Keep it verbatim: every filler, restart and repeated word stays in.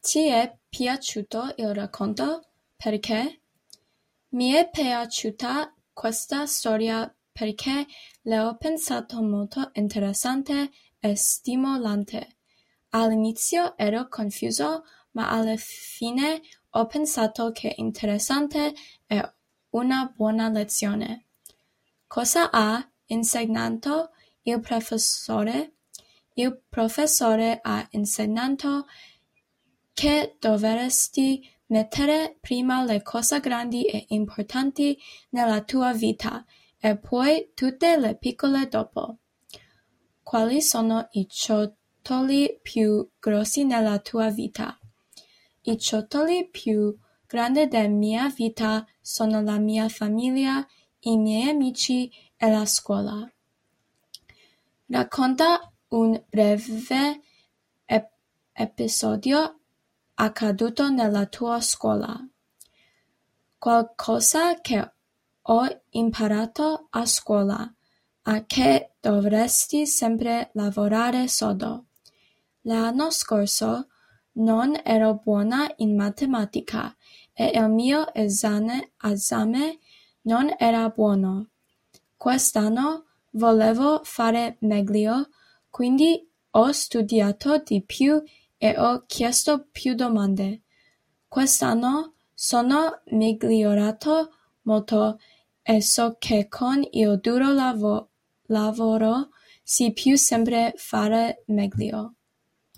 Ti è piaciuto il racconto? Perché? Mi è piaciuta questa storia perché l'ho pensato molto interessante e stimolante. All'inizio ero confuso, ma alla fine ho pensato che interessante e una buona lezione. Cosa ha insegnato il professore? Il professore ha insegnato che dovresti mettere prima le cose grandi e importanti nella tua vita e poi tutte le piccole dopo. Quali sono i ciottoli più grossi nella tua vita? I ciottoli più grandi della mia vita sono la mia famiglia, i miei amici e la scuola. Racconta un breve ep- episodio accaduto nella tua scuola. Qualcosa che ho imparato a scuola, a che dovresti sempre lavorare sodo. L'anno scorso non ero buona in matematica e il mio esame, esame non era buono. Quest'anno volevo fare meglio, quindi ho studiato di più e ho chiesto più domande. Quest'anno sono migliorato molto e so che con il duro lavo- lavoro si può sempre fare meglio.